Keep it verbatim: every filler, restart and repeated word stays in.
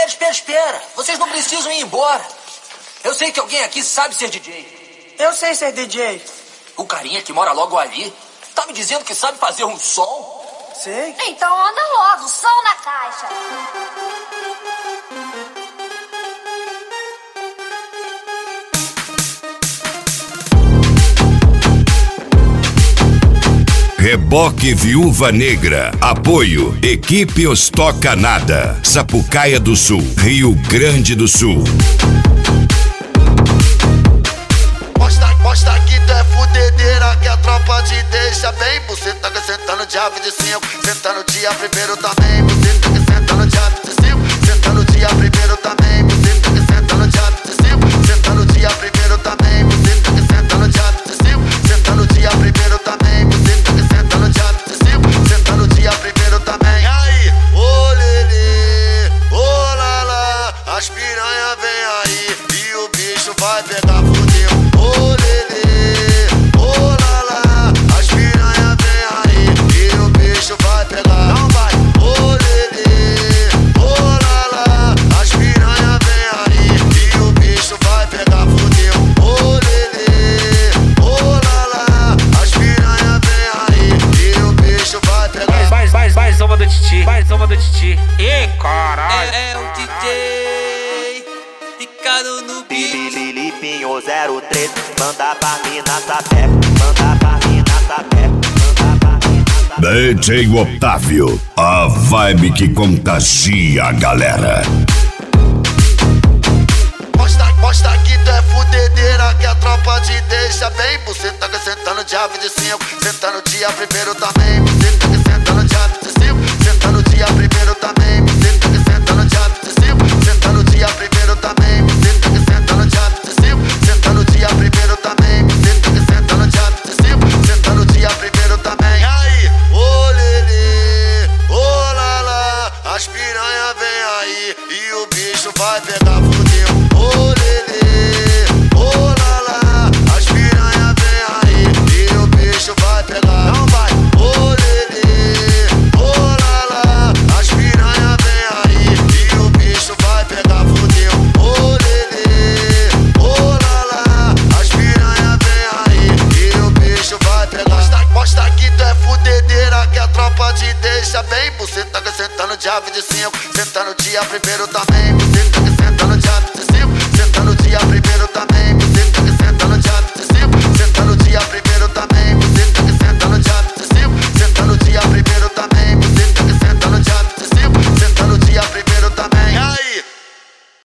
Espera, espera, espera. Vocês não precisam ir embora. Eu sei que alguém aqui sabe ser D J. Eu sei ser D J. O carinha que mora logo ali tá me dizendo que sabe fazer um som? Sei. Então anda logo, som na caixa. Reboque Viúva Negra. Apoio Equipe Os Toca Nada. Sapucaia do Sul, Rio Grande do Sul. Mostra, mostra que tu é fudedeira, que a tropa te deixa bem. Você tá sentando de ave de cinco, sentando dia primeiro também. Você tá sentando de ave de cinco, sentando dia primeiro também. Você tá sentando de ave de cinco, sentando dia primeiro também. Você tá sentando de ave de cinco, sentando dia primeiro também. Você tá sentando de ave de cinco, sentando dia primeiro também. E aí, ô lelê, ô lalá, as piranha vem aí e o bicho vai pegar fudeu. Ô lelê, ô lalá, as piranha vem aí e o bicho vai pegar. Não vai. Ô lelê, ô lalá, as piranha vem aí e o bicho vai pegar fudeu. Ô lelê, ô lalá, as piranha vem aí e o bicho vai pegar. Mais, mais, mais uma do Titi, mais uma do Titi. Ih, caralho. É, é o D J Ricardo no beat. Filipinho zero três, manda pra mim na sapé, manda pra mim na sapé, manda pra mim na sapé. D J Otávio, a vibe que contagia a galera. Mostra, mostra que tu é fudedeira, que a tropa te deixa bem. Você tá sentando de ave de cinco, sentando dia primeiro também. Você tá sentando de ave de cinco, sentando dia primeiro também. Você tá sentando de ave de cinco, sentando dia primeiro também. Você tá sentando de ave de cinco, sentando dia primeiro também. Você tá sentando de ave de cinco, sentando dia primeiro também. E aí, ô lelê, ô lalá, as piranha vem aí e o bicho vai pegar fudeu. Ô lelê, ô lalá, as piranha vem aí e o bicho vai pegar. Não vai. Ô lelê, ô lalá, as piranha vem aí e o bicho vai pegar fudeu. Ô lelê, ô lalá, as piranha vem aí e o bicho vai pegar. Mostra, mostra que tu é fudedeira, que a tropa te deixa bem. Você tá sentando de ave de cinco, sentando dia primeiro também. Você tá sentando de ave de cinco, sentando dia primeiro também.